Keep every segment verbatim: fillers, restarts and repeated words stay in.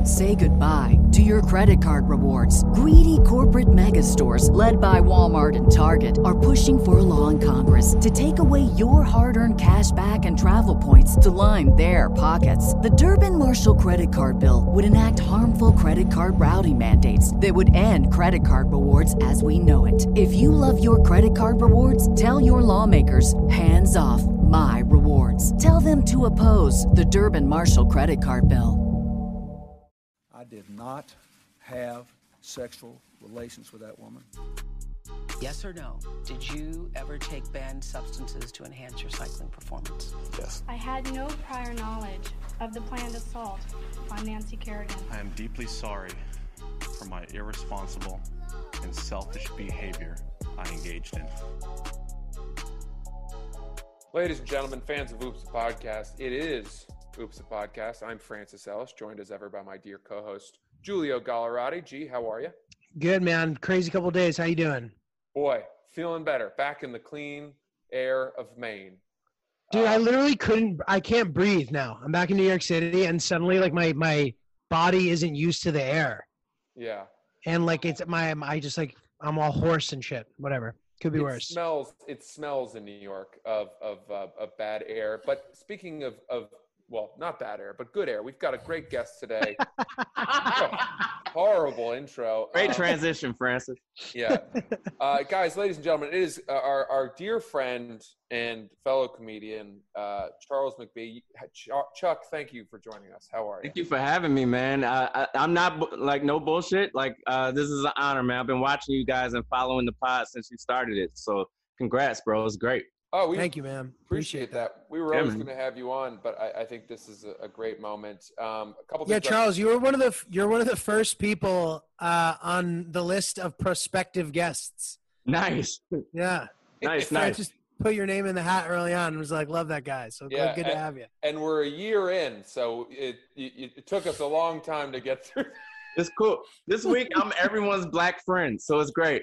Say goodbye to your credit card rewards. Greedy corporate mega stores, led by Walmart and Target, are pushing for a law in Congress to take away your hard-earned cash back and travel points to line their pockets. The Durbin-Marshall credit card bill would enact harmful credit card routing mandates that would end credit card rewards as we know it. If you love your credit card rewards, tell your lawmakers, hands off my rewards. Tell them to oppose the Durbin-Marshall credit card bill. I did not have sexual relations with that woman. Yes or no? Did you ever take banned substances to enhance your cycling performance? Yes. I had no prior knowledge of the planned assault on Nancy Kerrigan. I am deeply sorry for my irresponsible and selfish behavior I engaged in. Ladies and gentlemen, fans of Oops, the Podcast, it is Oops, the Podcast. I'm Francis Ellis, joined as ever by my dear co-host, Giulio Gallerati. G, how are you? Good, man. Crazy couple days. How you doing? Boy, feeling better. Back in the clean air of Maine. Dude, uh, I literally couldn't – I can't breathe now. I'm back in New York City, and suddenly, like, my, my body isn't used to the air. Yeah. And, like, it's – my I just, like, I'm all hoarse and shit. Whatever. Could be it worse. Smells, it smells in New York of, of, uh, of bad air. But speaking of, of – well, not bad air, but good air. We've got a great guest today. Oh, horrible intro. Great um, transition, Francis. Yeah. Uh, guys, ladies and gentlemen, it is uh, our, our dear friend and fellow comedian, uh, Charles McBee. Ch- Chuck, thank you for joining us. How are you? Thank you for having me, man. Uh, I, I'm not, like, no bullshit. Like, uh, this is an honor, man. I've been watching you guys and following the pod since you started it. So congrats, bro. It's great. Oh, we Thank you, man. Appreciate, Appreciate that. that. We were Yeah, always man. going to have you on, but I, I think this is a, a great moment. Um, a couple. Yeah, things Charles, you were one of the – you're one of the first people uh, on the list of prospective guests. Nice. Yeah. Nice, I nice. just put your name in the hat early on and was like, love that guy. So Yeah, good, good to have you. And we're a year in, so it, it it took us a long time to get through. It's cool. This week, I'm everyone's black friend, so it's great.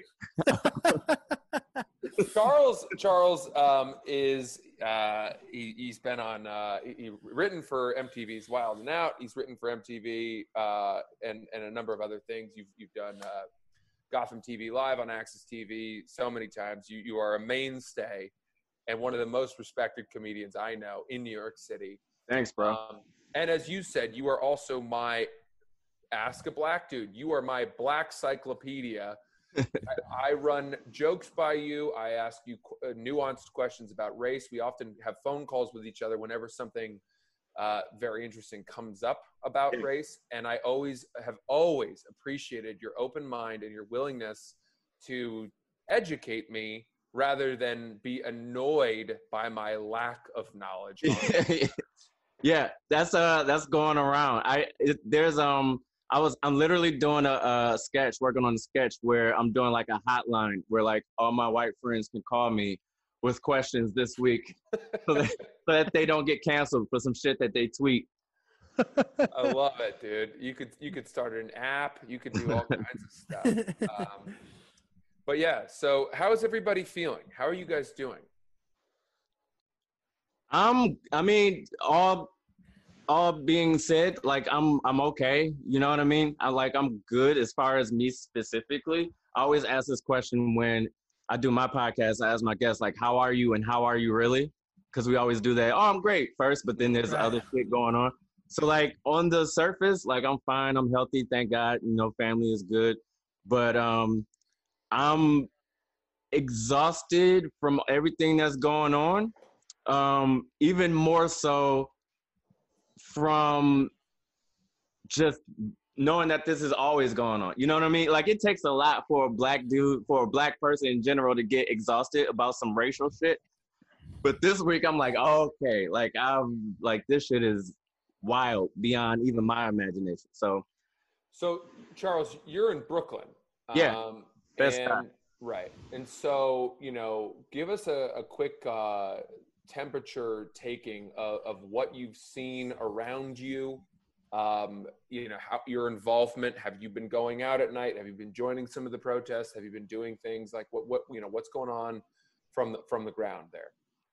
Charles Charles um, is uh, he, he's been on uh, he, he written for M T V's Wild and Out. He's written for M T V uh, and and a number of other things. You've you've done uh, Gotham T V Live on Access T V so many times. You you are a mainstay and one of the most respected comedians I know in New York City. Thanks, bro. Um, and as you said, you are also my Ask a Black Dude. You are my black cyclopedia. I, I run jokes by you. I ask you qu- uh, nuanced questions about race. We often have phone calls with each other whenever something uh, very interesting comes up about race. And I always have always appreciated your open mind and your willingness to educate me rather than be annoyed by my lack of knowledge. on it. Yeah, that's uh that's going around. I it, there's um I was I'm literally doing a, a sketch, working on a sketch where I'm doing like a hotline where like all my white friends can call me with questions this week so that, so that they don't get canceled for some shit that they tweet. I love it, dude. You could you could start an app. You could do all kinds of stuff. Um, but yeah, so how is everybody feeling? How are you guys doing? Um, I mean, all all being said, like I'm I'm okay. You know what I mean? I like I'm good as far as me specifically. I always ask this question when I do my podcast. I ask my guests like, "How are you?" and "How are you really?" Because we always do that. Oh, I'm great first, but then there's Right. other shit going on. So like on the surface, like I'm fine. I'm healthy, thank God. You know, family is good, but um, I'm exhausted from everything that's going on. Um, even more so from just knowing that this is always going on. You know what I mean? Like it takes a lot for a black dude, for a black person in general to get exhausted about some racial shit. But this week I'm like, oh, okay, like I'm like this shit is wild beyond even my imagination. So So Charles, you're in Brooklyn. Yeah, Um, best and, time. Right. And so, you know, give us a, a quick uh, temperature taking of, of what you've seen around you. Um, you know, how your involvement. Have you been going out at night? Have you been joining some of the protests? Have you been doing things like what, what, you know, what's going on from the, from the ground there?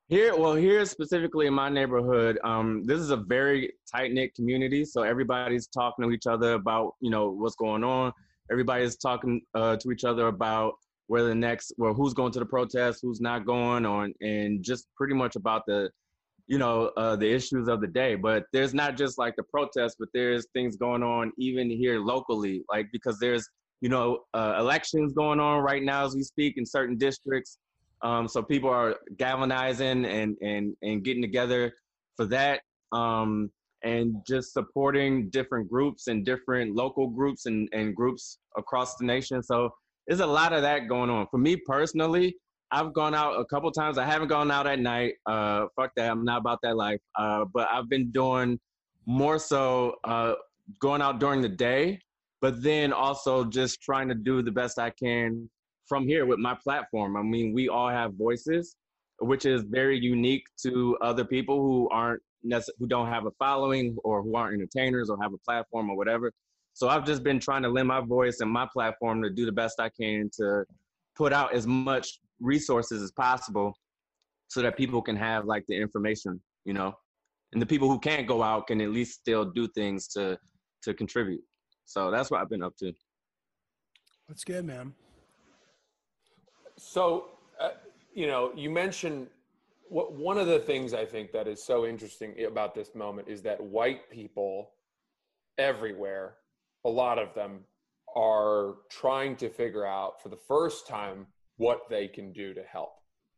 Here, well, here specifically in my neighborhood, um, this is a very tight-knit community. So everybody's talking to each other about, you know, what's going on. Everybody's talking uh, to each other about where the next, well, who's going to the protest, who's not going on, and just pretty much about the, you know, uh, the issues of the day. But there's not just like the protest, but there's things going on even here locally, like because there's, you know, uh, elections going on right now as we speak in certain districts. Um, so people are galvanizing and, and, and getting together for that, um, and just supporting different groups and different local groups and, and groups across the nation. So there's a lot of that going on. For me personally, I've gone out a couple times. I haven't gone out at night. Uh, fuck that. I'm not about that life. Uh, but I've been doing more so uh, going out during the day, but then also just trying to do the best I can from here with my platform. I mean, we all have voices, which is very unique to other people who aren't necess- who don't have a following or who aren't entertainers or have a platform or whatever. So I've just been trying to lend my voice and my platform to do the best I can to put out as much resources as possible so that people can have like the information, you know, and the people who can't go out can at least still do things to to contribute. So that's what I've been up to. That's good, man. So, uh, you know, you mentioned what one of the things I think that is so interesting about this moment is that white people everywhere, a lot of them, are trying to figure out for the first time what they can do to help.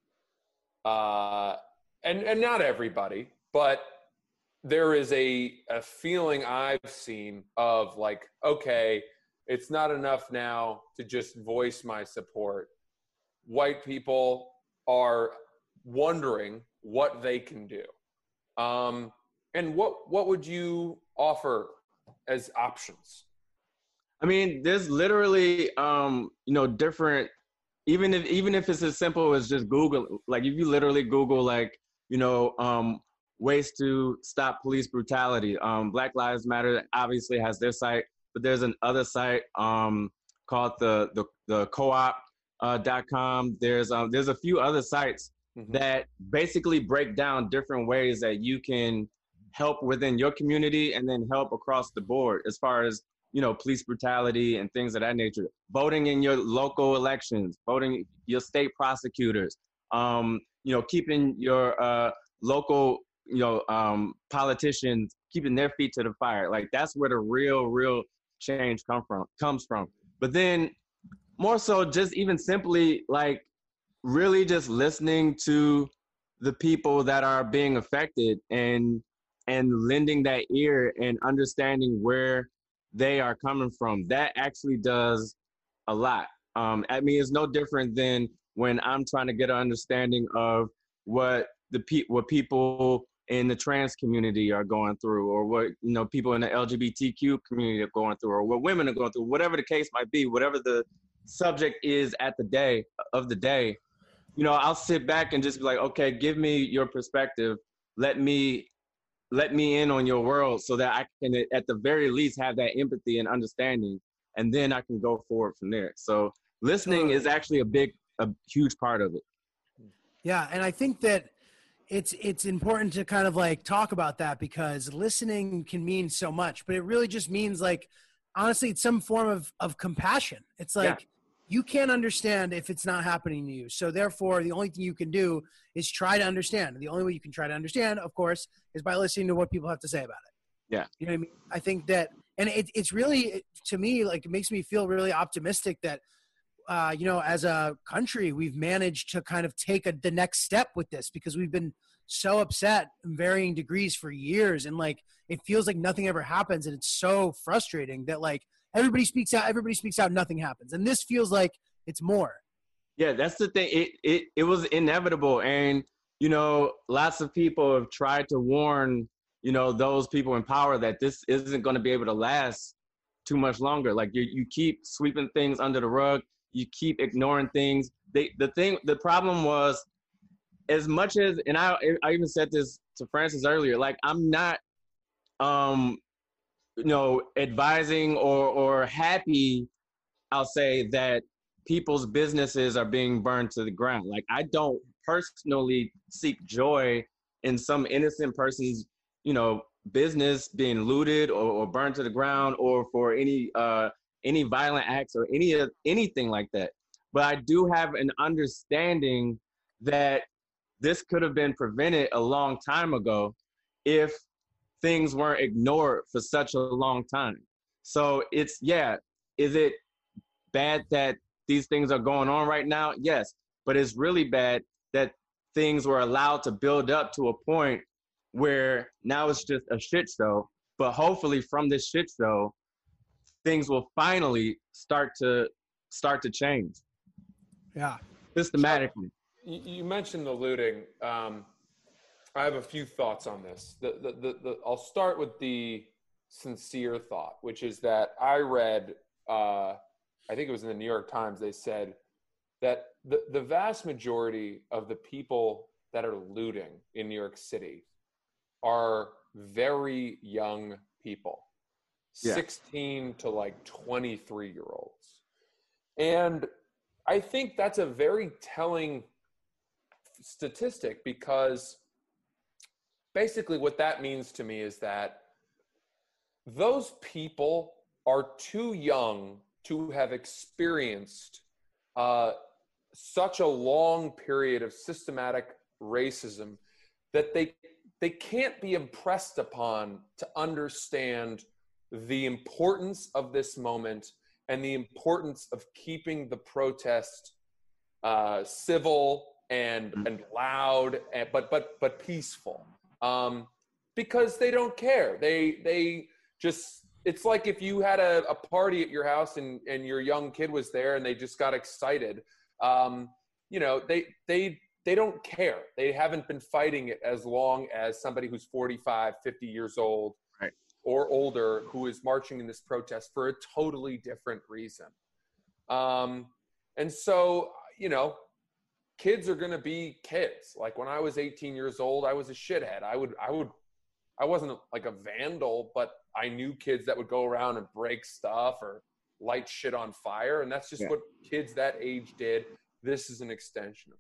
Uh, and, and not everybody, but there is a, a feeling I've seen of like, okay, it's not enough now to just voice my support. White people are wondering what they can do. Um, and what, what would you offer as options? I mean, there's literally, um, you know, different, even if, even if it's as simple as just Google, like if you literally Google, like, you know, um, ways to stop police brutality. Um, Black Lives Matter obviously has their site, but there's another site um, called the, the, the co-op dot com. There's, um, there's a few other sites mm-hmm. that basically break down different ways that you can help within your community and then help across the board as far as, you know, police brutality and things of that nature. Voting in your local elections, voting your state prosecutors, um, you know, keeping your uh, local, you know, um, politicians, keeping their feet to the fire. Like that's where the real, real change come from, comes from. But then more so just even simply like really just listening to the people that are being affected and and lending that ear and understanding where they are coming from. That actually does a lot. Um, I mean, it's no different than when I'm trying to get an understanding of what the pe- what people in the trans community are going through, or what, you know, people in the L G B T Q community are going through, or what women are going through, whatever the case might be, whatever the subject is at the day of the day, you know, I'll sit back and just be like, okay, give me your perspective. Let me let me in on your world so that I can, at the very least, have that empathy and understanding, and then I can go forward from there. So listening is actually a big, a huge part of it. Yeah, and I think that it's it's important to kind of like talk about that, because listening can mean so much, but it really just means like, honestly, it's some form of, of compassion. It's like, yeah. You can't understand if it's not happening to you. So therefore, the only thing you can do is try to understand. And the only way you can try to understand, of course, is by listening to what people have to say about it. Yeah. You know what I mean? I think that, and it, it's really, to me, like, it makes me feel really optimistic that, uh, you know, as a country, we've managed to kind of take a, the next step with this, because we've been so upset in varying degrees for years. And like, it feels like nothing ever happens. And it's so frustrating that like, everybody speaks out, everybody speaks out, nothing happens. And this feels like it's more. Yeah, that's the thing. It it it was inevitable. And, you know, lots of people have tried to warn, you know, those people in power that this isn't going to be able to last too much longer. Like you you keep sweeping things under the rug, you keep ignoring things. They the thing the problem was, as much as, and I I even said this to Francis earlier, like I'm not um you know, advising or, or happy, I'll say, that people's businesses are being burned to the ground. Like, I don't personally seek joy in some innocent person's, you know, business being looted or, or burned to the ground, or for any uh, any violent acts or any anything like that. But I do have an understanding that this could have been prevented a long time ago if things weren't ignored for such a long time. So it's, yeah, is it bad that these things are going on right now? Yes, but it's really bad that things were allowed to build up to a point where now it's just a shit show. But hopefully from this shit show, things will finally start to start to change. Yeah. Systematically. You mentioned the looting. Um, I have a few thoughts on this. The, the, the, the, I'll start with the sincere thought, which is that I read, uh, I think it was in the New York Times, they said that the, the vast majority of the people that are looting in New York City are very young people, yeah. sixteen to like twenty-three year olds. And I think that's a very telling statistic, because basically what that means to me is that those people are too young to have experienced uh, such a long period of systematic racism that they they can't be impressed upon to understand the importance of this moment and the importance of keeping the protest uh, civil and and loud, and, but but but peaceful, um, because they don't care. They they just, it's like if you had a, a party at your house and and your young kid was there and they just got excited. Um, you know, they they they don't care. They haven't been fighting it as long as somebody who's forty-five, fifty years old, right, or older, who is marching in this protest for a totally different reason. Um, and so, you know, kids are going to be kids. Like when I was eighteen years old, I was a shithead. I would, I would, I wasn't like a vandal, but I knew kids that would go around and break stuff or light shit on fire. And that's just yeah. what kids that age did. This is an extension of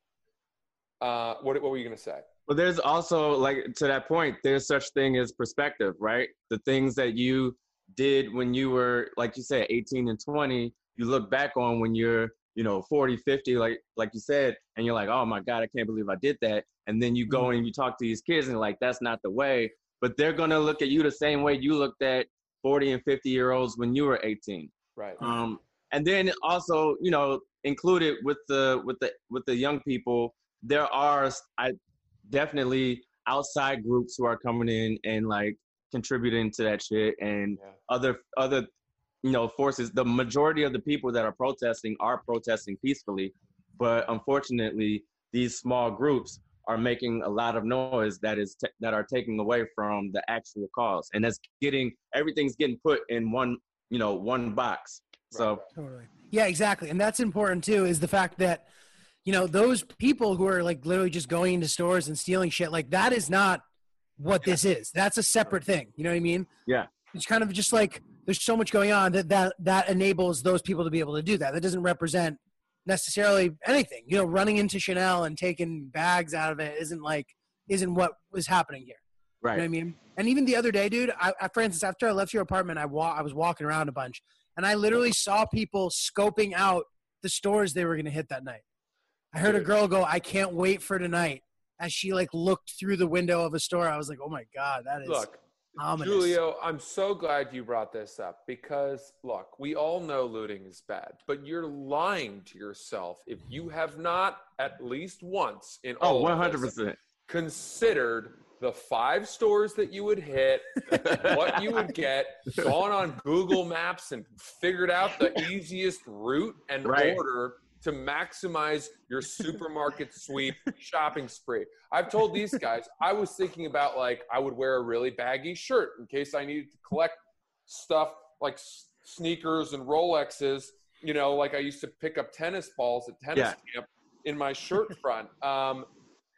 that. Uh, what, what were you going to say? Well, there's also, like, to that point, there's such thing as perspective, right? The things that you did when you were, like you said, eighteen and twenty, you look back on when you're, you know, forty, fifty, like like you said, and you're like, oh my God, I can't believe I did that. And then you go and you talk to these kids and you're like, that's not the way. But they're going to look at you the same way you looked at forty and fifty year olds when you were eighteen. Right. Um, and then also, you know, included with the with the with the young people, there are I definitely outside groups who are coming in and like contributing to that shit, and yeah. other other you know forces. The majority of the people that are protesting are protesting peacefully, but unfortunately these small groups are making a lot of noise that is t- that are taking away from the actual cause, and that's getting everything's getting put in one you know one box. So totally. Yeah, exactly. And that's important too, is the fact that, you know, those people who are like literally just going into stores and stealing shit, like that is not what this is. That's a separate thing. You know what I mean? Yeah. It's kind of just like, there's so much going on that, that, that enables those people to be able to do that. That doesn't represent necessarily anything, you know, running into Chanel and taking bags out of it isn't like, isn't what was happening here. Right. You know what I mean? And even the other day, dude, I, I for instance, after I left your apartment, I wa- I was walking around a bunch, and I literally saw people scoping out the stores they were going to hit that night. I heard a girl go, I can't wait for tonight, as she like looked through the window of a store. I was like, oh my God, that is look, ominous. Julio, I'm so glad you brought this up, because look, we all know looting is bad, but you're lying to yourself if you have not at least once in all oh, one hundred percent considered the five stores that you would hit, what you would get, gone on Google Maps and figured out the easiest route and right. order to maximize your supermarket sweep shopping spree. I've told these guys, I was thinking about like, I would wear a really baggy shirt in case I needed to collect stuff like s- sneakers and Rolexes, you know, like I used to pick up tennis balls at tennis yeah. camp in my shirt front. Um,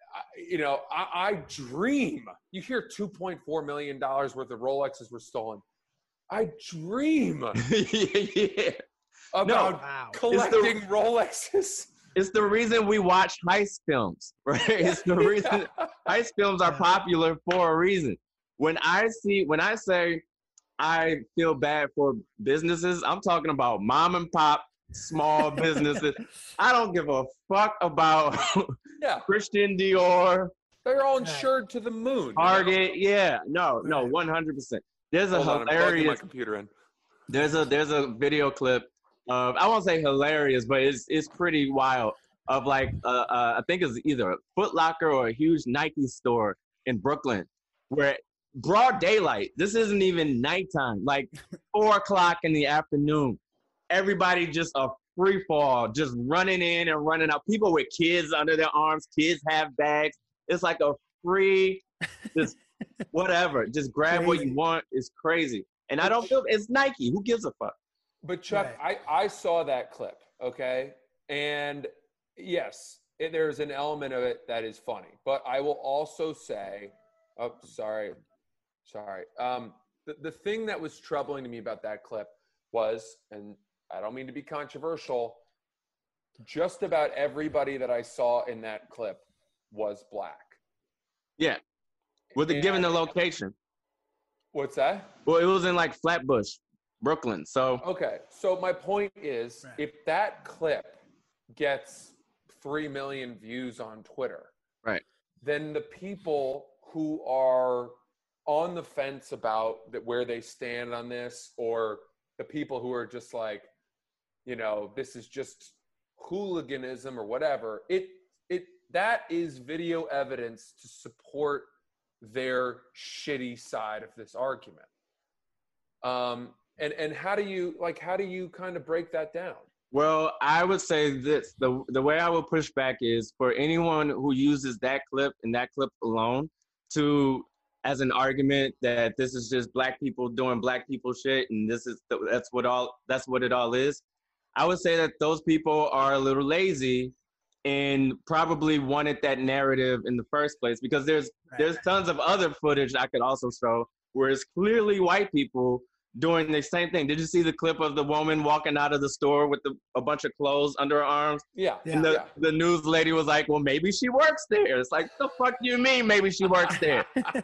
You know, I, I dream. You hear two point four million dollars worth of Rolexes were stolen. I dream yeah. about no, wow. collecting it's the, Rolexes. it's the reason we watch heist films, right? It's the reason heist films are popular for a reason. When I see, when I say I feel bad for businesses, I'm talking about mom and pop, small businesses. I don't give a fuck about yeah. Christian Dior. They're all insured to the moon. Target, you know? yeah. No, no, one hundred percent. There's a Hold on, hilarious. I'm plugging my computer in. There's a there's a video clip of, I won't say hilarious, but it's it's pretty wild, of like uh, uh, I think it's either a Foot Locker or a huge Nike store in Brooklyn, where broad daylight. This isn't even nighttime. Like four o'clock in the afternoon, everybody just a free fall, just running in and running out. People with kids under their arms. Kids have bags. It's like a free, just whatever. Just grab crazy. What you want. It's crazy. And I don't feel it's Nike. Who gives a fuck? But Chuck, right. I, I saw that clip, okay? And yes, it, there's an element of it that is funny. But I will also say, oh, sorry, sorry. Um, the, the thing that was troubling to me about that clip was, and I don't mean to be controversial, just about everybody that I saw in that clip was black. Yeah, with the given the location. What's that? Well, it was in like Flatbush, Brooklyn. So okay. So my point is, right. if that clip gets three million views on Twitter, right, then the people who are on the fence about that where they stand on this, or the people who are just like, you know, this is just hooliganism or whatever, it it that is video evidence to support their shitty side of this argument. Um, and, and how do you, like, how do you kind of break that down? Well, I would say this, the, the way I would push back is for anyone who uses that clip and that clip alone to, as an argument that this is just black people doing black people shit and this is, the, that's what all, that's what it all is. I would say that those people are a little lazy and probably wanted that narrative in the first place, because there's right. there's tons of other footage I could also show where it's clearly white people doing the same thing. Did you see the clip of the woman walking out of the store with the, a bunch of clothes under her arms? Yeah. And the, yeah. the news lady was like, well, maybe she works there. It's like, the fuck do you mean maybe she works there?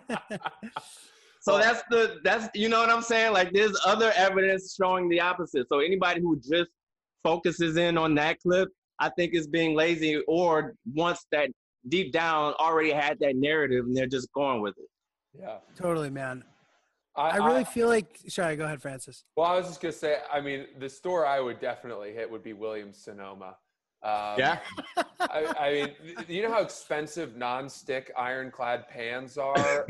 So that's the, that's, you know what I'm saying? Like there's other evidence showing the opposite. So anybody who just focuses in on that clip, I think is being lazy, or wants that deep down already had that narrative and they're just going with it. Yeah. Totally, man. I, I really I, feel like, sorry, go ahead, Francis. Well, I was just going to say, I mean, the store I would definitely hit would be Williams-Sonoma. Um, yeah. I, I mean, you know how expensive non-stick ironclad pans are?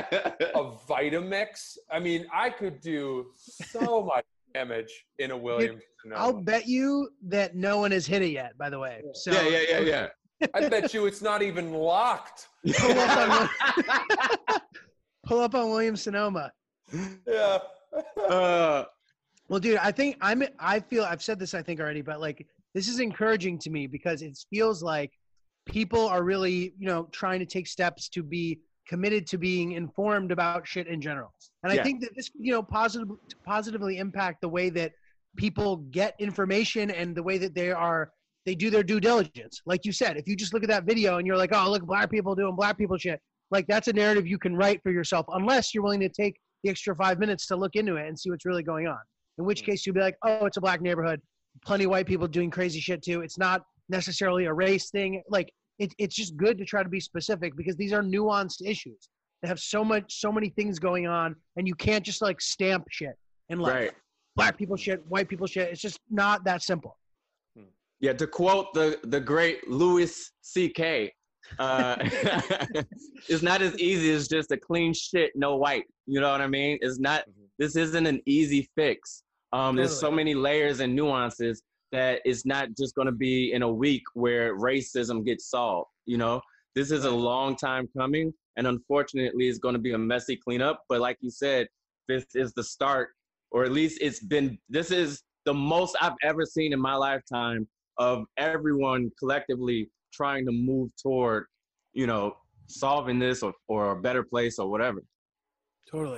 A Vitamix? I mean, I could do so much damage in a Williams-Sonoma. I'll bet you that no one has hit it yet, by the way. So, yeah, yeah, yeah, yeah. I bet you it's not even locked. Pull up on, pull up on Williams-Sonoma. Yeah. uh, well, dude, I think I'm, I feel, I've said this, I think already, but like, this is encouraging to me because it feels like people are really, you know, trying to take steps to be committed to being informed about shit in general. And yeah. I think that this, you know, positive, positively impact the way that people get information and the way that they are, they do their due diligence. Like you said, if you just look at that video and you're like, oh, look, black people doing black people shit. Like that's a narrative you can write for yourself, unless you're willing to take the extra five minutes to look into it and see what's really going on. In which case you'll be like, oh, it's a black neighborhood. Plenty of white people doing crazy shit too. It's not necessarily a race thing. Like it, it's just good to try to be specific because these are nuanced issues that have so much, so many things going on, and you can't just like stamp shit and like right. black people shit, white people shit. It's just not that simple. Yeah, to quote the the great Louis C K, uh, it's not as easy as just a clean shit, no white. You know what I mean? It's not. This isn't an easy fix. Um, there's so many layers and nuances that it's not just going to be in a week where racism gets solved. You know, this is a long time coming, and unfortunately, it's going to be a messy cleanup. But like you said, this is the start, or at least it's been. This is the most I've ever seen in my lifetime of everyone collectively trying to move toward, you know, solving this or, or a better place or whatever. Totally.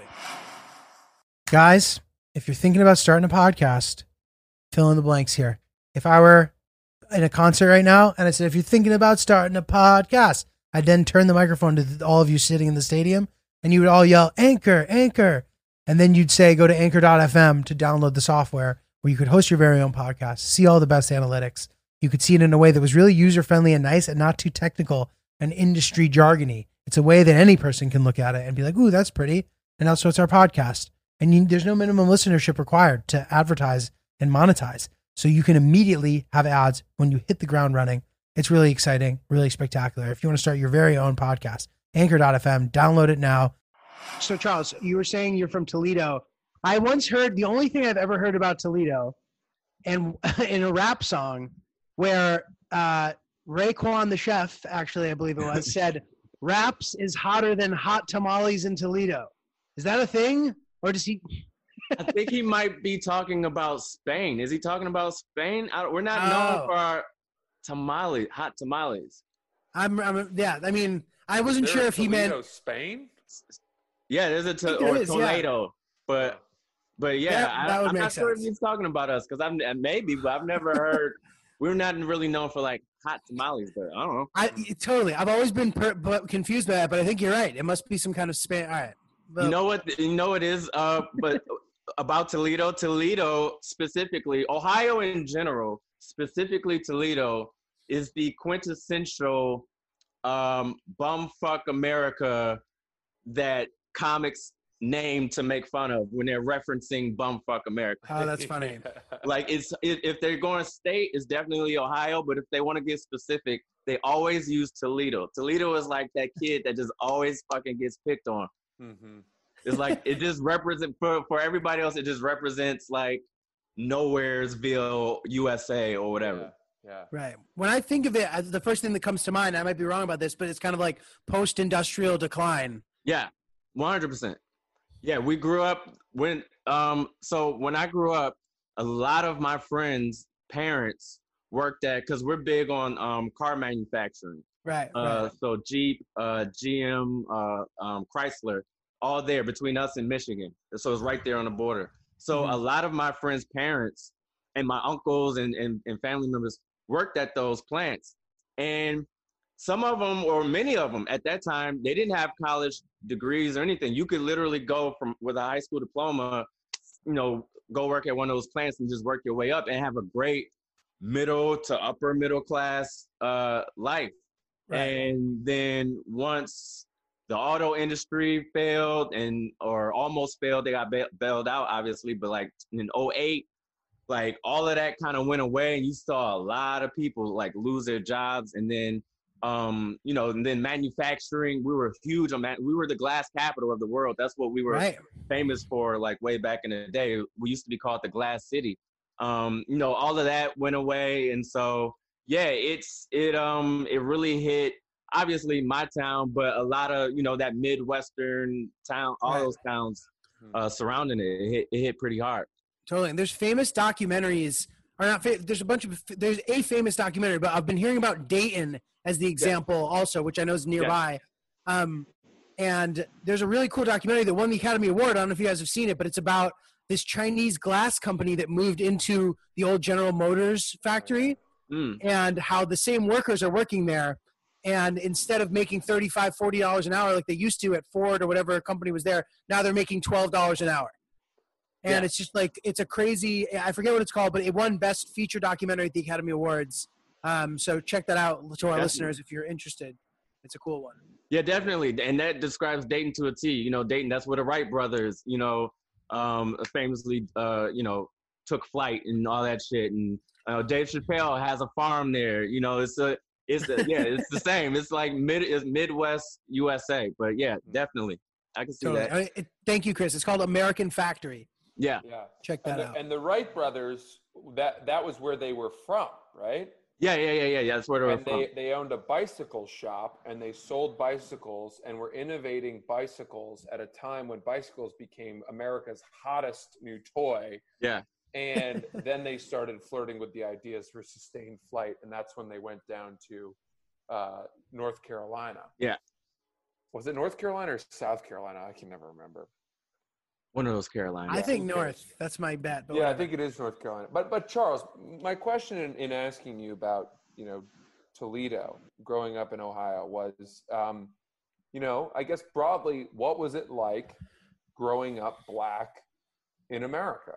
Guys, if you're thinking about starting a podcast, fill in the blanks here. If I were in a concert right now, and I said, if you're thinking about starting a podcast, I'd then turn the microphone to all of you sitting in the stadium, and you would all yell, Anchor, Anchor. And then you'd say, go to anchor dot f m to download the software where you could host your very own podcast, see all the best analytics. You could see it in a way that was really user-friendly and nice and not too technical and industry jargony. It's a way that any person can look at it and be like, ooh, that's pretty. And also it's our podcast. And you, there's no minimum listenership required to advertise and monetize. So you can immediately have ads when you hit the ground running. It's really exciting, really spectacular. If you want to start your very own podcast, anchor dot f m, download it now. So Charles, you were saying you're from Toledo. I once heard, the only thing I've ever heard about Toledo, and in a rap song where uh, Raekwon the chef, actually I believe it was, said, raps is hotter than hot tamales in Toledo. Is that a thing? Or does he... I think he might be talking about Spain. Is he talking about Spain? I, we're not known Oh. for our tamales, hot tamales. I'm, I'm, yeah, I mean, I wasn't Is sure there a if he Toledo, meant... Spain. Yeah, there's a to, think there or is, yeah. Toledo, but but yeah, That- I, that would I'm make not sure if sense. he's talking about us because I'm maybe, but I've never heard. We're not really known for like hot tamales, but I don't know. I totally. I've always been per, but confused by that, but I think you're right. It must be some kind of Spain. All right. Well, You know what? You know it is. Uh, but about Toledo, Toledo specifically, Ohio in general, specifically Toledo, is the quintessential um, bumfuck America that comics name to make fun of when they're referencing bumfuck America. Oh, that's funny. Like it's if if they're going to state, it's definitely Ohio. But if they want to get specific, they always use Toledo. Toledo is like that kid that just always fucking gets picked on. Mm-hmm. It's like it just represents for for everybody else. It just represents like Nowheresville, U S A, or whatever. Yeah. yeah. Right. When I think of it, I- the first thing that comes to mind, I might be wrong about this, but it's kind of like post-industrial decline. Yeah, one hundred percent. Yeah, we grew up when um. So when I grew up, a lot of my friends' parents worked at because we're big on um car manufacturing. Right. Uh, right. so Jeep, uh, G M, uh, um, Chrysler, all there between us and Michigan. So it's right there on the border. So Mhm. a lot of my friends' parents and my uncles and, and, and family members worked at those plants. And some of them, or many of them at that time, they didn't have college degrees or anything. You could literally go from with a high school diploma, you know, go work at one of those plants and just work your way up and have a great middle to upper middle class uh, life. Right. And then once the auto industry failed and or almost failed, they got ba- bailed out, obviously. But like in oh eight, like all of that kind of went away, and you saw a lot of people like lose their jobs. And then, um, you know, and then manufacturing, we were huge on that. We were the glass capital of the world. That's what we were Right. famous for, like way back in the day. We used to be called the Glass City. Um, you know, all of that went away, and so. Yeah, it's it um it really hit obviously my town, but a lot of you know that Midwestern town, all Right. those towns uh, surrounding it, it hit, it hit pretty hard. Totally. And there's famous documentaries, or not, fa- there's a bunch of, there's a famous documentary, but I've been hearing about Dayton as the example also, which I know is nearby. Um, and there's a really cool documentary that won the Academy Award. I don't know if you guys have seen it, but it's about this Chinese glass company that moved into the old General Motors factory. Mm. And how the same workers are working there. And instead of making thirty-five, forty dollars an hour like they used to at Ford or whatever company was there, now they're making twelve dollars an hour. And Yeah. it's just like, it's a crazy, I forget what it's called, but it won Best Feature Documentary at the Academy Awards. Um, so check that out to our Definitely. listeners if you're interested. It's a cool one. Yeah, definitely, and that describes Dayton to a T. You know, Dayton, that's where the Wright brothers, you know, um, famously, uh, you know, took flight and all that shit. And uh, Dave Chappelle has a farm there. You know, it's a, it's a, yeah, it's the same. It's like mid, it's Midwest U S A. But yeah, definitely, I can see Totally. that. I mean, it, thank you, Chris. It's called American Factory. Yeah, Yeah. Check And that the, out. and the Wright brothers, that that was where they were from, right? yeah, yeah, yeah, yeah. yeah. That's where they were And from. they, they owned a bicycle shop and they sold bicycles and were innovating bicycles at a time when bicycles became America's hottest new toy. Yeah. And then they started flirting with the ideas for sustained flight. And that's when they went down to uh, North Carolina. Yeah. Was it North Carolina or South Carolina? I can never remember. One of those Carolinas. I think North. That's my bet. But yeah, whatever. I think it is North Carolina. But but Charles, my question in, in asking you about, you know, Toledo, growing up in Ohio, was, um, you know, I guess broadly, what was it like growing up Black in America?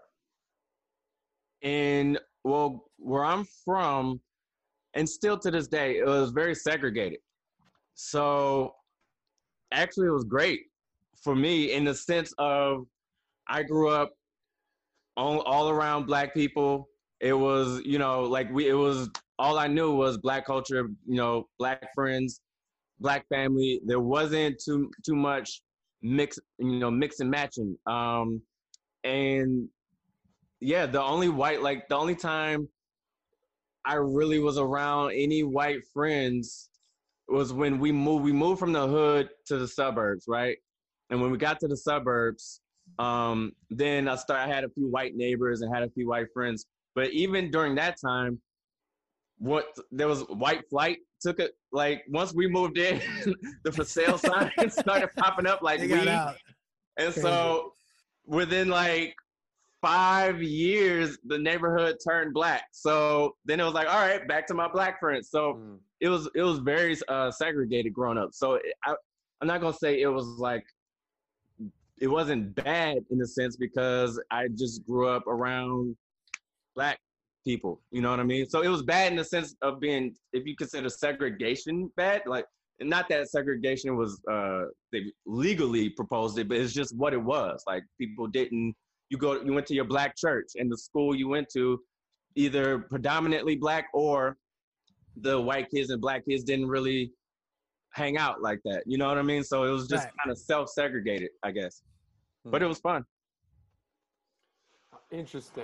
And well, where I'm from, and still to this day, it was very segregated. So actually, it was great for me in the sense of I grew up all, all around Black people. It was, you know, like we, it was, all I knew was Black culture, you know, Black friends, Black family. There wasn't too, too much mix, you know, mix and matching. Um, and yeah, the only white, like the only time I really was around any white friends was when we moved, we moved from the hood to the suburbs, right? And when we got to the suburbs, um, then I started, I had a few white neighbors and had a few white friends. But even during that time, what there was white flight took it, like once we moved in, the for sale signs started popping up like weed. And Crazy. So within like five years, the neighborhood turned Black. So then it was like, all right, back to my Black friends. So mm. it was it was very uh, segregated growing up. So it, I, I'm not gonna say it was like, it wasn't bad in the sense because I just grew up around Black people, you know what I mean? So it was bad in the sense of being, if you consider segregation bad, like, not that segregation was, uh, they legally proposed it, but it's just what it was. Like people didn't, you go, you went to your Black church and the school you went to, either predominantly Black or the white kids and Black kids didn't really hang out like that. You know what I mean? So it was just right. kind of self-segregated, I guess. Hmm. But it was fun. Interesting.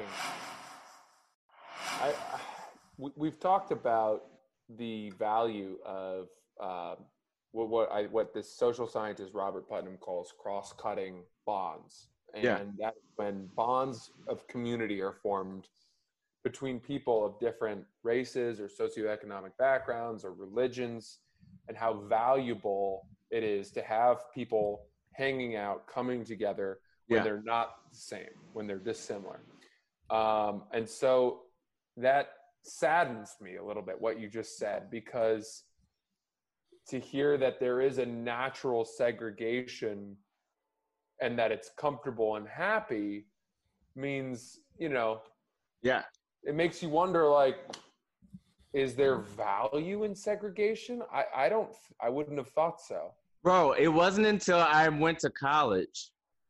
I, I we, we've talked about the value of uh, what what, I, what this social scientist Robert Putnam calls cross-cutting bonds, and yeah. that when bonds of community are formed between people of different races or socioeconomic backgrounds or religions, and how valuable it is to have people hanging out, coming together when yeah. they're not the same, when they're dissimilar. Um, and so that saddens me a little bit, what you just said, because to hear that there is a natural segregation and that it's comfortable and happy means, you know, yeah, it makes you wonder, like, is there value in segregation? I, I don't, I wouldn't have thought so. Bro, it wasn't until I went to college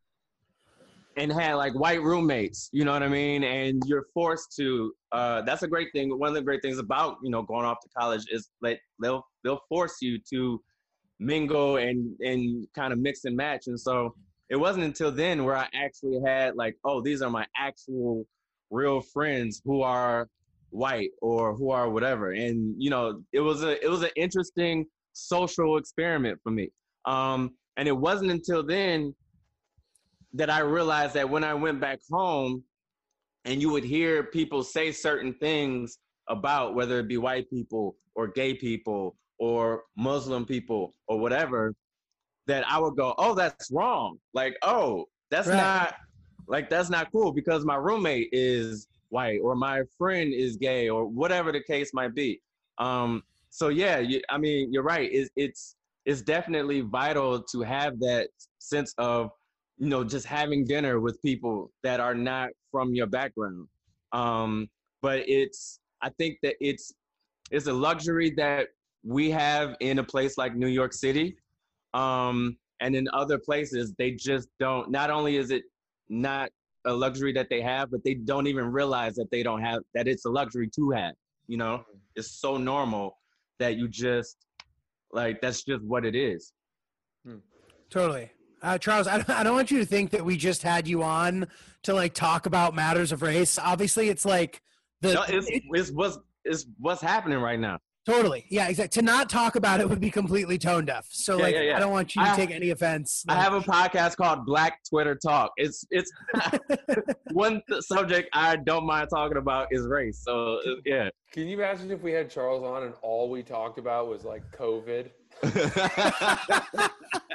and had like white roommates, you know what I mean? And you're forced to, uh, that's a great thing. One of the great things about, you know, going off to college is like they'll, they'll force you to mingle and, and kind of mix and match. And so it wasn't until then where I actually had like, oh, these are my actual real friends who are white or who are whatever. And, you know, it was a, it was an interesting social experiment for me. Um, and it wasn't until then that I realized that when I went back home and you would hear people say certain things about whether it be white people or gay people or Muslim people or whatever, that I would go, oh, that's wrong. Like, oh, that's right. not, like, that's not cool because my roommate is white or my friend is gay or whatever the case might be. Um, so yeah, you, I mean, you're right. It, it's, it's definitely vital to have that sense of, you know, just having dinner with people that are not from your background. Um, but it's, I think that it's, it's a luxury that we have in a place like New York City. Um, and in other places, they just don't, not only is it not a luxury that they have, but they don't even realize that they don't have, that it's a luxury to have, you know? It's so normal that you just, like, that's just what it is. Hmm. Totally. Uh, Charles, I don't, I don't want you to think that we just had you on to like talk about matters of race. Obviously, it's like the no, it's, it, it's what's it's what's happening right now. Totally, yeah, exactly. To not talk about it would be completely tone deaf. So, yeah, like, yeah, yeah. I don't want you to I, take any offense. I like, have a podcast called Black Twitter Talk. It's it's one th- subject I don't mind talking about is race. So, yeah. Can you imagine if we had Charles on and all we talked about was like COVID?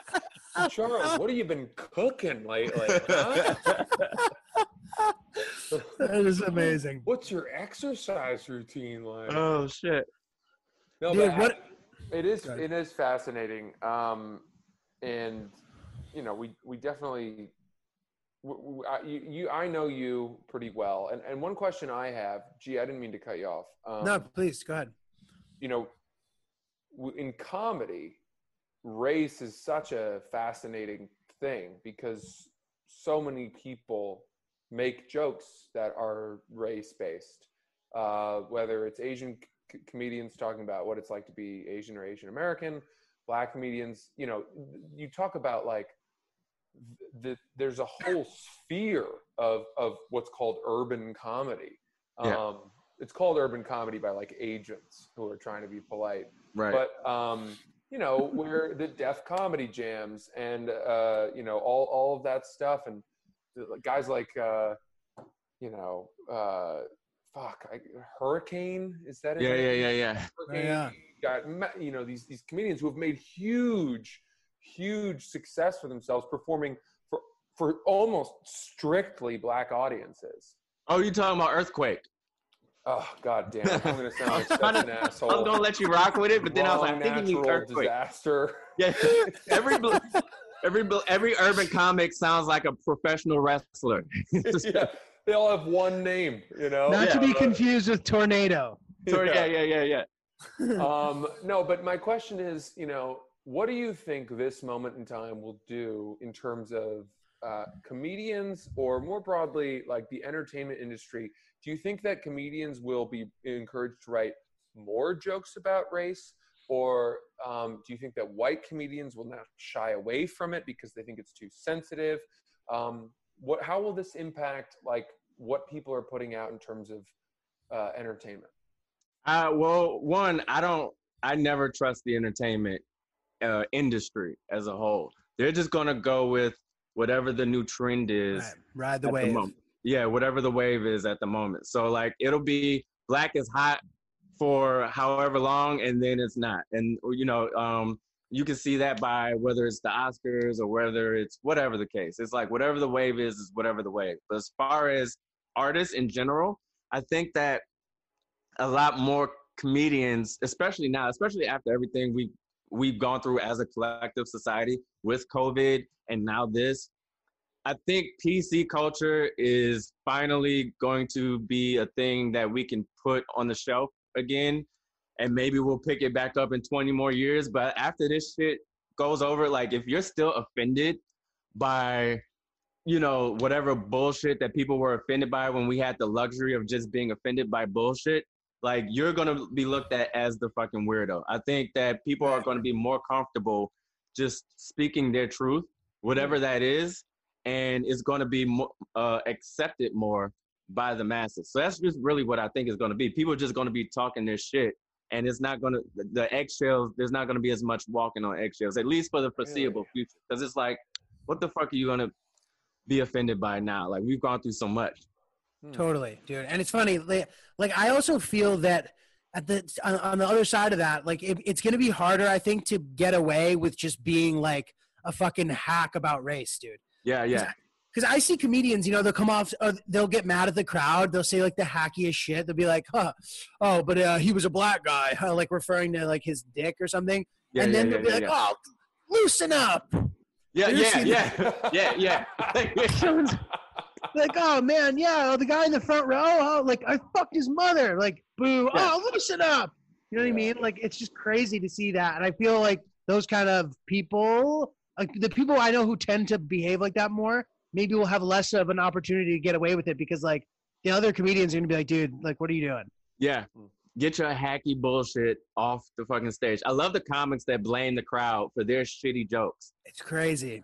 So Charles, what have you been cooking lately? Huh? That is amazing. What's your exercise routine like? Oh shit. No, Dude, but what- it is Go ahead. it is fascinating, um, and you know we we definitely w- w- I, you, you I know you pretty well, and and one question I have, gee, I didn't mean to cut you off. Um, No, please go ahead. You know, w- in comedy, race is such a fascinating thing because so many people make jokes that are race based, uh, whether it's Asian c- comedians talking about what it's like to be Asian or Asian American, Black comedians, you know, you talk about like the, there's a whole sphere of, of what's called urban comedy. Yeah. Um, it's called urban comedy by like agents who are trying to be polite. Right. But, um, you know, where the Def Comedy Jams and, uh, you know, all, all of that stuff. And guys like, uh, you know, uh, fuck, I, Hurricane, is that it? yeah, yeah, yeah, yeah. Hurricane, Yeah. got, ma- you know, these, these comedians who have made huge, huge success for themselves performing for, for almost strictly Black audiences. Oh, you talking about Earthquake? Oh, God damn it. I'm going to sound like such I an asshole. was gonna let you rock with it, but then I was Wrong like thinking you natural Earthquake. disaster. Yeah, every bl- every bl- every urban comic sounds like a professional wrestler. Yeah, they all have one name, you know? Not yeah. to be confused with Tornado. So, yeah, yeah, yeah, yeah. um, no, but my question is, you know, what do you think this moment in time will do in terms of uh, comedians, or more broadly, like the entertainment industry? Do you think that comedians will be encouraged to write more jokes about race, or um, do you think that white comedians will not shy away from it because they think it's too sensitive? Um, what, how will this impact like what people are putting out in terms of uh, entertainment? Uh, well, one, I don't, I never trust the entertainment uh, industry as a whole. They're just gonna go with whatever the new trend is. Right. Ride the at wave. moment. Yeah, whatever the wave is at the moment. So like, it'll be Black is hot for however long, and then it's not. And you know, um, you can see that by whether it's the Oscars or whether it's whatever the case. It's like whatever the wave is, is whatever the wave. But as far as artists in general, I think that a lot more comedians, especially now, especially after everything we we've gone through as a collective society with COVID and now this, I think P C culture is finally going to be a thing that we can put on the shelf again, and maybe we'll pick it back up in twenty more years. But after this shit goes over, like if you're still offended by, you know, whatever bullshit that people were offended by when we had the luxury of just being offended by bullshit, like you're going to be looked at as the fucking weirdo. I think that people are going to be more comfortable just speaking their truth, whatever that is, and it's going to be mo- uh, accepted more by the masses. So that's just really what I think is going to be. People are just going to be talking their shit, and it's not going to, the eggshells, there's not going to be as much walking on eggshells, at least for the foreseeable Really? future. Because it's like, what the fuck are you going to be offended by now? Like, we've gone through so much. Totally, dude. And it's funny, like, like I also feel that at the on, on the other side of that, like it, it's going to be harder, I think, to get away with just being like a fucking hack about race, dude. Yeah, yeah. Because I see comedians, you know, they'll come off, uh, they'll get mad at the crowd. They'll say like the hackiest shit. They'll be like, huh, oh, but uh, he was a black guy, huh? Like referring to like his dick or something. Yeah, and then yeah, they'll be yeah, like, yeah. oh, loosen up. Yeah, You yeah, see yeah, yeah, yeah. Like, oh man, yeah, the guy in the front row, oh, like I fucked his mother. Like, boo, Yeah. oh, loosen up. You know what I mean? Like, it's just crazy to see that. And I feel like those kind of people, like the people I know who tend to behave like that more, maybe will have less of an opportunity to get away with it because like the other comedians are gonna be like, dude, like, what are you doing? Yeah. Get your hacky bullshit off the fucking stage. I love the comics that blame the crowd for their shitty jokes. It's crazy.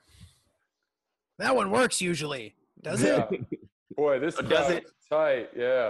That one works usually. Does Yeah. it? Boy, this Oh, does crowd it? is tight. Yeah.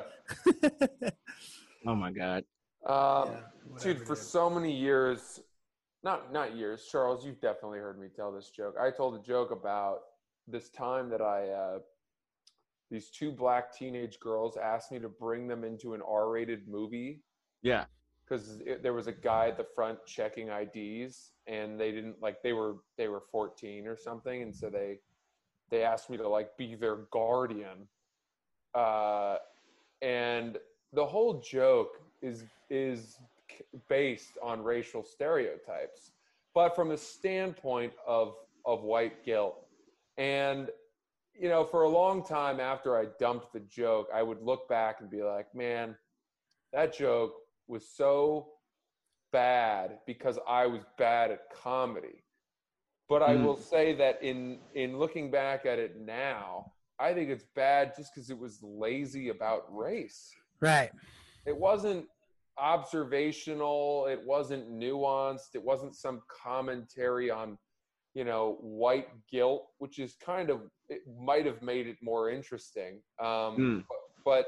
Oh my God. Um, Yeah, dude, whatever, for dude. so many years, not not years, Charles, you've definitely heard me tell this joke. I told a joke about this time that I, uh, these two black teenage girls asked me to bring them into an R-rated movie. Yeah. because there was a guy at the front checking I Ds, and they didn't like they were they were fourteen or something, and so they they asked me to like be their guardian, uh, and the whole joke is is based on racial stereotypes, but from the standpoint of of white guilt. And you know, for a long time after I dumped the joke, I would look back and be like, man, that joke was so bad because I was bad at comedy. But I mm. will say that in in looking back at it now, I think it's bad just because it was lazy about race. Right. It wasn't observational. It wasn't nuanced. It wasn't some commentary on, you know, white guilt, which is kind of, it might have made it more interesting. Um, mm. but, but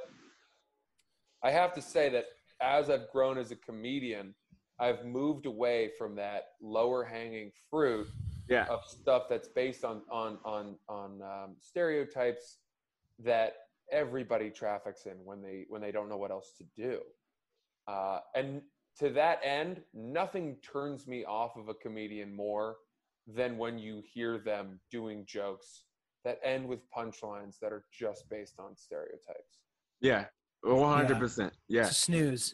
I have to say that as I've grown as a comedian, I've moved away from that lower hanging fruit yeah. of stuff that's based on, on, on, on um, stereotypes that everybody traffics in when they, when they don't know what else to do. Uh, and to that end, nothing turns me off of a comedian more than when you hear them doing jokes that end with punchlines that are just based on stereotypes. Yeah, one hundred percent. Yeah, it's a snooze.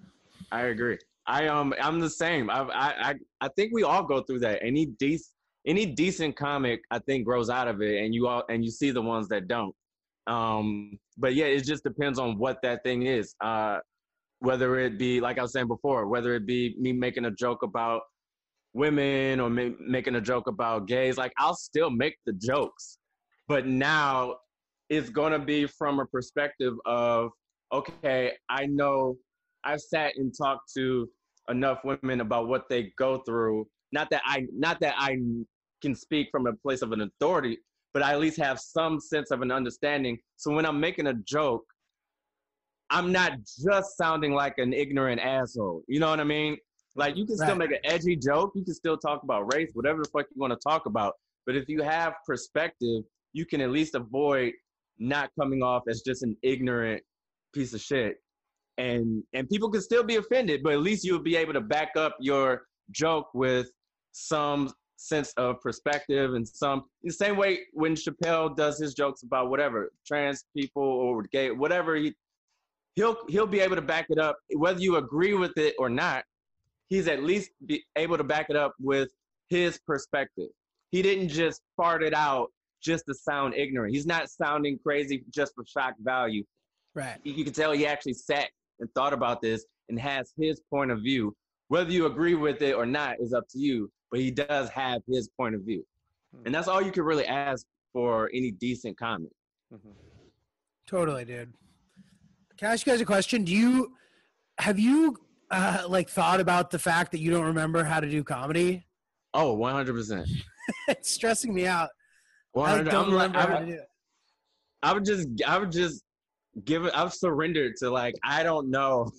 I agree. I um, I'm the same. I I I think we all go through that. Any decent any decent comic, I think, grows out of it, and you all and you see the ones that don't. Um, but yeah, it just depends on what that thing is. Uh, whether it be, like I was saying before, whether it be me making a joke about women or ma- making a joke about gays, like I'll still make the jokes, but now it's going to be from a perspective of, okay, I know I've sat and talked to enough women about what they go through. Not that I, not that I can speak from a place of an authority, but I at least have some sense of an understanding. So when I'm making a joke, I'm not just sounding like an ignorant asshole. You know what I mean? Like, you can still right. make an edgy joke. You can still talk about race, whatever the fuck you want to talk about. But if you have perspective, you can at least avoid not coming off as just an ignorant piece of shit. And and people can still be offended, but at least you'll be able to back up your joke with some sense of perspective and some, the same way when Chappelle does his jokes about whatever, trans people or gay, whatever, he, he'll he'll be able to back it up, whether you agree with it or not. He's at least be able to back it up with his perspective. He didn't just fart it out just to sound ignorant. He's not sounding crazy just for shock value. Right. You, you can tell he actually sat and thought about this and has his point of view. Whether you agree with it or not is up to you, but he does have his point of view. Mm-hmm. And that's all you can really ask for any decent comic. Mm-hmm. Totally, dude. Can I ask you guys a question? Do you, have you, Uh, like thought about the fact that you don't remember how to do comedy? Oh, one hundred percent. It's stressing me out. I don't I'm, remember I, how to do it. I would just, I would just give it, I've surrendered to like, I don't know.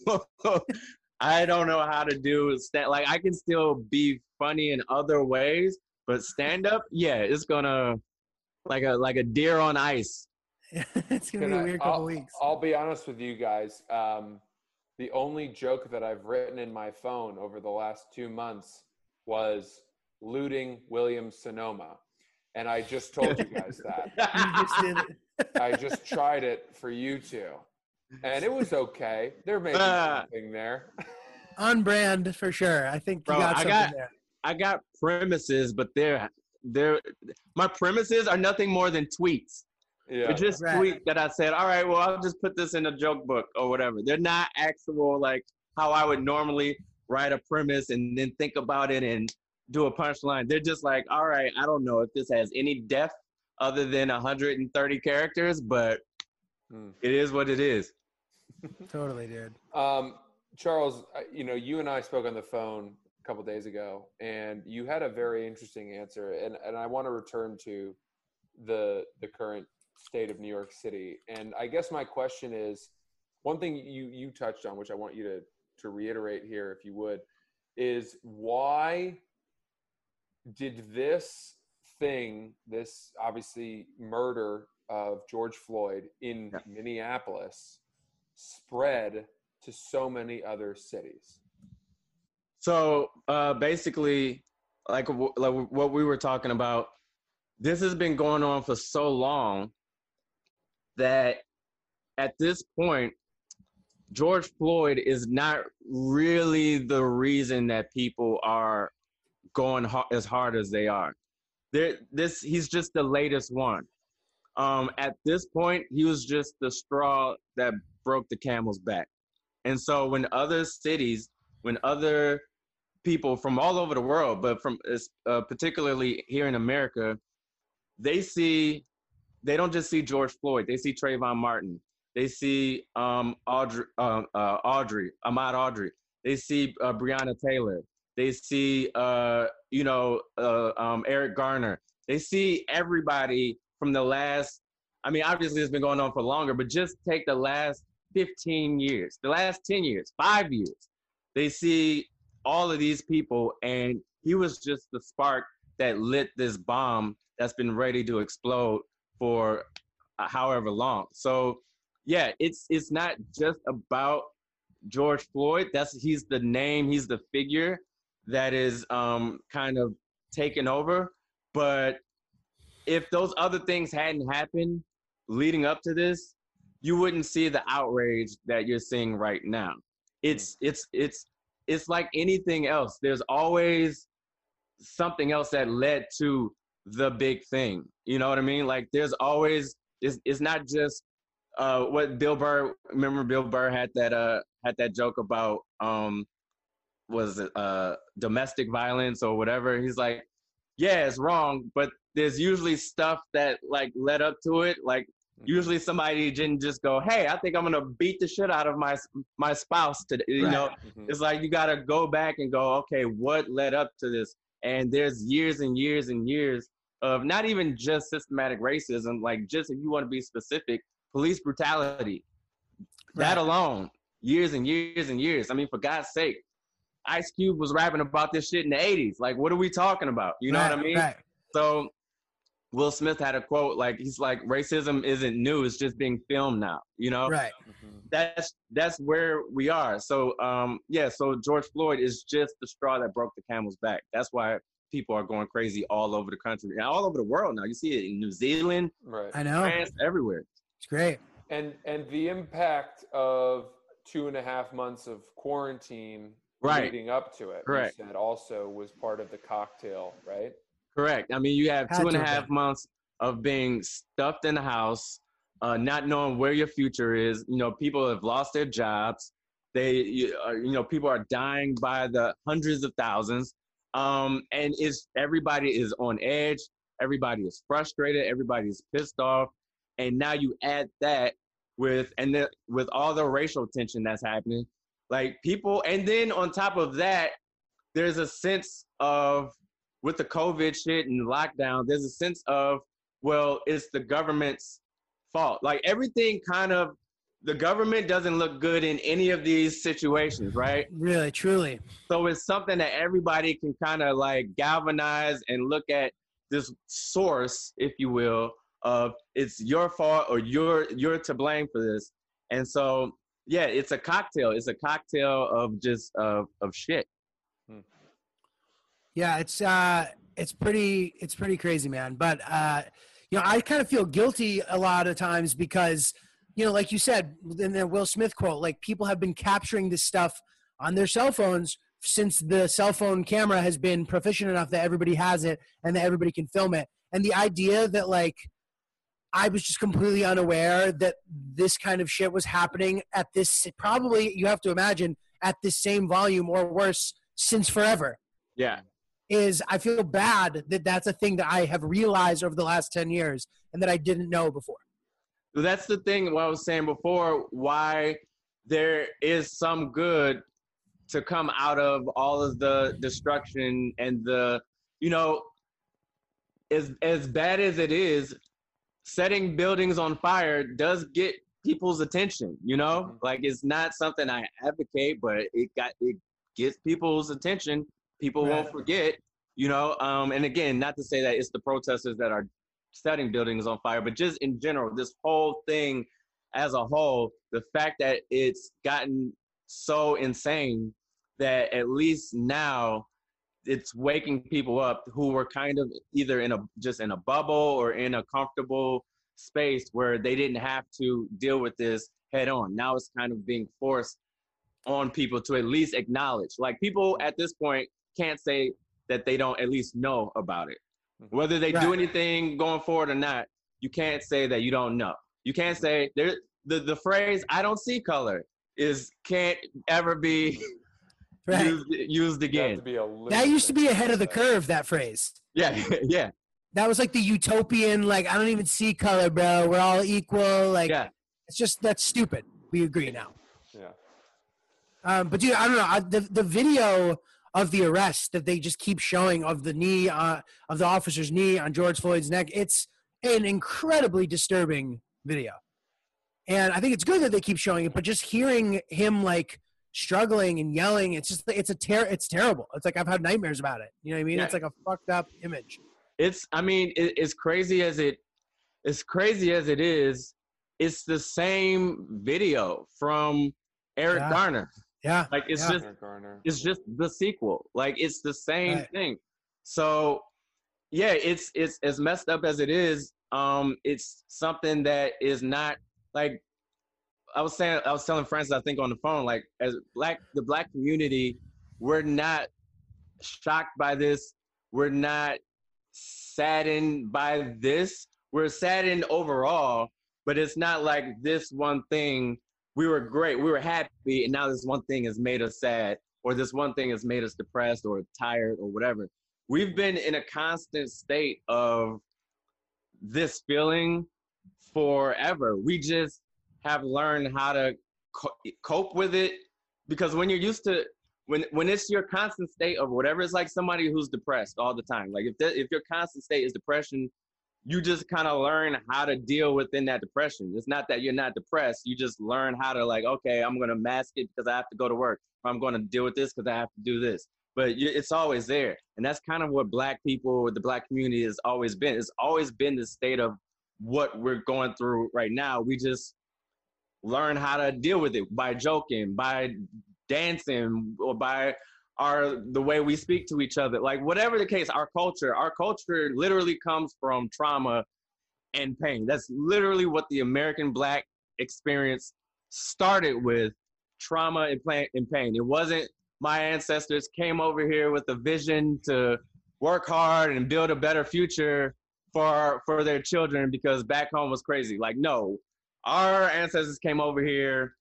I don't know how to do stand. Like, I can still be funny in other ways, but stand up, yeah, it's gonna, like a, like a deer on ice. It's gonna Can be a I, weird couple I'll, weeks. I'll be honest with you guys. Um, The only joke that I've written in my phone over the last two months was looting Williams-Sonoma. And I just told you guys that. You just did it. I just tried it for you two. And it was okay. There may be uh, something there. On brand for sure. I think you Bro, got I something got, there. I got premises, but they're, they're, my premises are nothing more than tweets. Yeah. It's just right. tweet that I said, all right, well, I'll just put this in a joke book or whatever. They're not actual, like, how I would normally write a premise and then think about it and do a punchline. They're just like, all right, I don't know if this has any depth other than one hundred thirty characters, but hmm. it is what it is. Totally, dude. Um, Charles, you know, you and I spoke on the phone a couple days ago, and you had a very interesting answer, and, and I want to return to the the current state of New York City. And I guess my question is, one thing you you touched on, which I want you to to reiterate here, if you would, is why did this thing, this obviously murder of George Floyd in yeah. Minneapolis, spread to so many other cities? So uh, basically, like, like what we were talking about, this has been going on for so long that at this point, George Floyd is not really the reason that people are going ha- as hard as they are. There, this he's just the latest one. Um, at this point, he was just the straw that broke the camel's back. And so when other cities, when other people from all over the world, but from uh, particularly here in America, they see, they don't just see George Floyd, they see Trayvon Martin. They see um, Audrey, uh, uh, Audrey, Ahmaud Audrey. They see uh, Breonna Taylor. They see, uh, you know, uh, um, Eric Garner. They see everybody from the last, I mean, obviously it's been going on for longer, but just take the last fifteen years, the last ten years, five years. They see all of these people, and he was just the spark that lit this bomb that's been ready to explode for uh, however long. So, yeah, it's it's not just about George Floyd. That's he's the name, he's the figure that is um, kind of taken over. But if those other things hadn't happened leading up to this, you wouldn't see the outrage that you're seeing right now. It's it's it's it's like anything else. There's always something else that led to the big thing. You know what I mean? Like there's always it's it's not just uh, what Bill Burr. Remember, Bill Burr had that uh had that joke about um was it uh domestic violence or whatever. He's like, yeah, it's wrong, but there's usually stuff that like led up to it. Like usually somebody didn't just go, hey, I think I'm gonna beat the shit out of my my spouse today. You Right. know, Mhm. it's like you gotta go back and go, okay, what led up to this? And there's years and years and years of not even just systematic racism, like just if you want to be specific, police brutality. That Right. alone, years and years and years. I mean, for God's sake, Ice Cube was rapping about this shit in the eighties. Like, what are we talking about? You know Right, what I mean? Right. So Will Smith had a quote, like, he's like, racism isn't new, it's just being filmed now, you know? Right. That's that's where we are. So, um, yeah, so George Floyd is just the straw that broke the camel's back. That's why people are going crazy all over the country and all over the world now. You see it in New Zealand, Right. I know. France, everywhere. It's great. And and the impact of two and a half months of quarantine Right. leading up to it, Correct. you said also was part of the cocktail, right? Correct. I mean, you have Had two and a to have half been. months of being stuffed in the house, uh, not knowing where your future is. You know, people have lost their jobs. They, you, uh, you know, people are dying by the hundreds of thousands. Um, and it's everybody is on edge. Everybody is frustrated. Everybody is pissed off. And now you add that with and then with all the racial tension that's happening, like people. And then on top of that, there's a sense of with the COVID shit and lockdown, there's a sense of, well, it's the government's fault. Like everything kind of, the government doesn't look good in any of these situations, right? Really, truly. So it's something that everybody can kind of like galvanize and look at this source, if you will, of it's your fault or you're you're to blame for this. And so, yeah, it's a cocktail. It's a cocktail of just of of shit. Yeah, it's uh it's pretty it's pretty crazy, man. But uh you know, I kind of feel guilty a lot of times because, you know, like you said in the Will Smith quote, like people have been capturing this stuff on their cell phones since the cell phone camera has been proficient enough that everybody has it and that everybody can film it. And the idea that like I was just completely unaware that this kind of shit was happening at this, probably, you have to imagine, at this same volume or worse since forever. Yeah. Is I feel bad that that's a thing that I have realized over the last ten years and that I didn't know before. That's the thing, what I was saying before, why there is some good to come out of all of the destruction and the, you know, as as bad as it is, setting buildings on fire does get people's attention, you know? Mhm. Like it's not something I advocate, but it got it gets people's attention. People Right. won't forget, you know? Um, and again, not to say that it's the protesters that are setting buildings on fire, but just in general, this whole thing as a whole, the fact that it's gotten so insane that at least now it's waking people up who were kind of either in a just in a bubble or in a comfortable space where they didn't have to deal with this head on. Now it's kind of being forced on people to at least acknowledge. Like, people at this point can't say that they don't at least know about it. Whether they right. do anything going forward or not, you can't say that you don't know. You can't say there. The the phrase "I don't see color" is can't ever be right. used, used again. That used to be ahead of the curve. That phrase. Yeah, yeah. That was like the utopian. Like, I don't even see color, bro. We're all equal. Like, yeah. It's just that's stupid. We agree now. Yeah. Um, but dude, I don't know. I, the the video of the arrest that they just keep showing of the knee uh, of the officer's knee on George Floyd's neck. It's an incredibly disturbing video. And I think it's good that they keep showing it, but just hearing him like struggling and yelling, it's just, it's a ter- it's terrible. It's like, I've had nightmares about it. You know what I mean? Yeah. It's like a fucked up image. It's, I mean, it, it's crazy as it, as crazy as it is, it's the same video from Eric yeah. Garner. Yeah. Like, it's yeah. just, it's just the sequel. Like, it's the same right. thing. So yeah, it's, it's as messed up as it is. Um, it's something that is not, like, I was saying, I was telling friends, I think on the phone, like, as black, the black community, we're not shocked by this. We're not saddened by this. We're saddened overall, but it's not like this one thing. We were great. We were happy. And now this one thing has made us sad, or this one thing has made us depressed or tired or whatever. We've been in a constant state of this feeling forever. We just have learned how to co- cope with it, because when you're used to, when when it's your constant state of whatever, it's like somebody who's depressed all the time. Like, if that, if your constant state is depression, you just kind of learn how to deal within that depression. It's not that you're not depressed. You just learn how to, like, okay, I'm going to mask it because I have to go to work. Or I'm going to deal with this because I have to do this. But you, it's always there. And that's kind of what black people, the black community has always been. It's always been the state of what we're going through right now. We just learn how to deal with it by joking, by dancing, or by our the way we speak to each other. Like, whatever the case, our culture, our culture literally comes from trauma and pain. That's literally what the American black experience started with, trauma and pain. It wasn't my ancestors came over here with a vision to work hard and build a better future for for their children because back home was crazy. Like, no, our ancestors came over here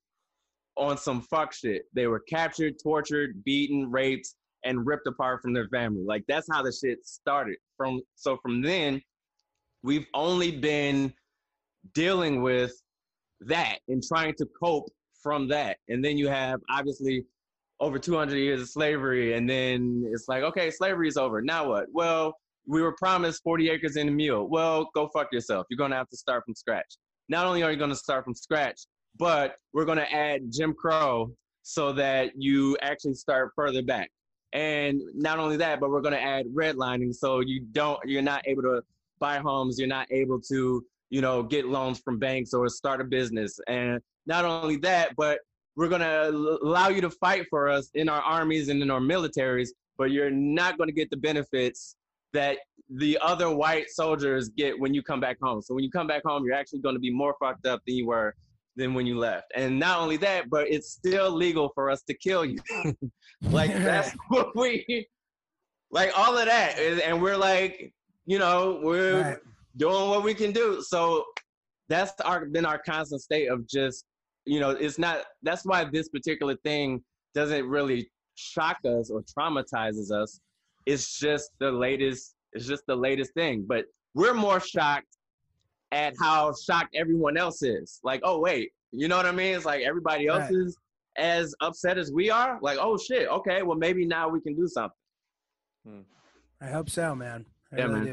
on some fuck shit. They were captured, tortured, beaten, raped, and ripped apart from their family. Like, that's how the shit started. From so from then, we've only been dealing with that and trying to cope from that. And then you have obviously over two hundred years of slavery, and then it's like, okay, slavery is over. Now what? Well, we were promised forty acres and a mule. Well, go fuck yourself. You're gonna have to start from scratch. Not only are you gonna start from scratch, but we're gonna add Jim Crow so that you actually start further back. And not only that, but we're gonna add redlining so you don't, you're not able to buy homes, you're not able to, you know, get loans from banks or start a business. And not only that, but we're gonna allow you to fight for us in our armies and in our militaries, but you're not gonna get the benefits that the other white soldiers get when you come back home. So when you come back home, you're actually gonna be more fucked up than you were than when you left. And not only that, but it's still legal for us to kill you. Like, that's what we, like, all of that. And we're like, you know, we're right. doing what we can do. So that's our been our constant state of just, you know, it's not, that's why this particular thing doesn't really shock us or traumatizes us. It's just the latest, it's just the latest thing. But we're more shocked at how shocked everyone else is. Like, oh, wait, you know what I mean? It's like everybody else right. is as upset as we are. Like, oh, shit, okay, well, maybe now we can do something. Hmm. I hope so, man. I yeah, really man. do.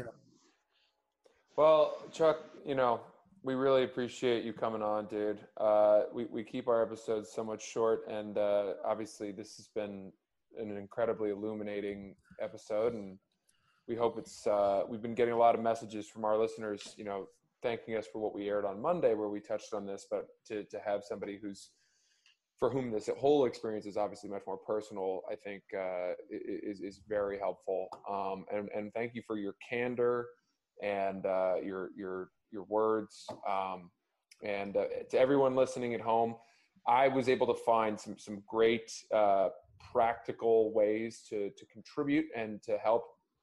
Well, Chuck, you know, we really appreciate you coming on, dude. Uh, we, we keep our episodes so much short, and uh, obviously this has been an incredibly illuminating episode, and we hope it's, uh, we've been getting a lot of messages from our listeners, you know, thanking us for what we aired on Monday where we touched on this, but to, to have somebody who's for whom this whole experience is obviously much more personal, I think uh, is, is very helpful. Um, and, and thank you for your candor and uh, your, your, your words. Um, and uh, to everyone listening at home, I was able to find some, some great uh, practical ways to, to contribute and to help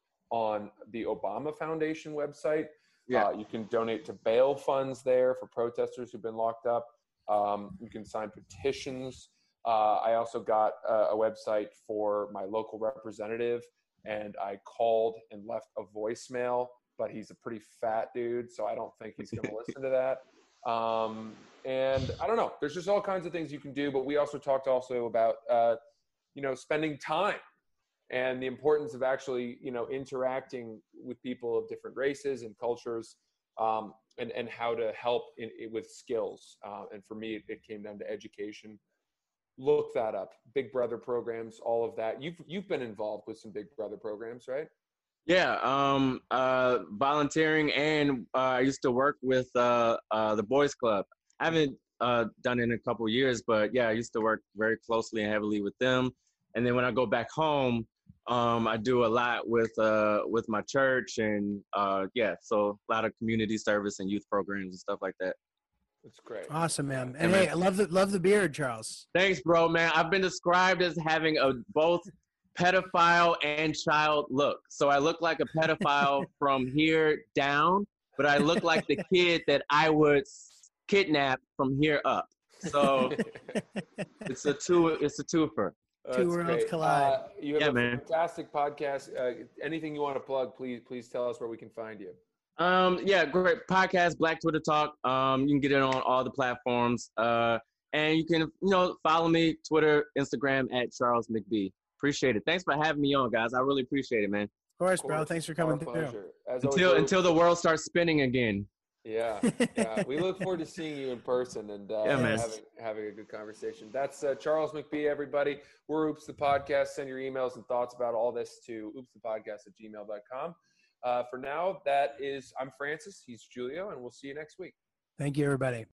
on the Obama Foundation website. Yeah. Uh, you can donate to bail funds there for protesters who've been locked up. Um, you can sign petitions. Uh, I also got a, a website for my local representative, and I called and left a voicemail, but he's a pretty fat dude, so I don't think he's going to listen to that. Um, and I don't know. There's just all kinds of things you can do, but we also talked also about, uh, you know, spending time and the importance of actually, you know, interacting with people of different races and cultures. Um, and, and how to help in, in, with skills. Uh, and for me, it, it came down to education. Look that up. Big Brother programs, all of that. You've, you've been involved with some Big Brother programs, right? Yeah, um, uh, volunteering, and uh, I used to work with uh, uh, the Boys Club. I haven't uh, done it in a couple of years, but yeah, I used to work very closely and heavily with them. And then when I go back home, Um, I do a lot with uh, with my church, and uh, yeah, so a lot of community service and youth programs and stuff like that. That's great. Awesome, man. And hey, I love the love the beard, Charles. Thanks, bro, man. I've been described as having a both pedophile and child look. So I look like a pedophile from here down, but I look like the kid that I would kidnap from here up. So it's a two. It's a twofer. Uh, Two worlds collide. Uh, you have yeah, a man. fantastic podcast. Uh, anything you want to plug, please, please tell us where we can find you. Um, yeah, great podcast, Black Twitter Talk. Um, you can get it on all the platforms. Uh, and you can, you know, follow me, Twitter, Instagram at Charles McBee. Appreciate it. Thanks for having me on, guys. I really appreciate it, man. Of course, of course. Bro. Thanks for coming through. Until always, until the world starts spinning again. Yeah, yeah. We look forward to seeing you in person and uh, yeah, having, having a good conversation. That's uh, Charles McBee, everybody. We're Oops the Podcast. Send your emails and thoughts about all this to oops the podcast at gmail dot com. Uh, for now, that is, I'm Francis. He's Julio, and we'll see you next week. Thank you, everybody.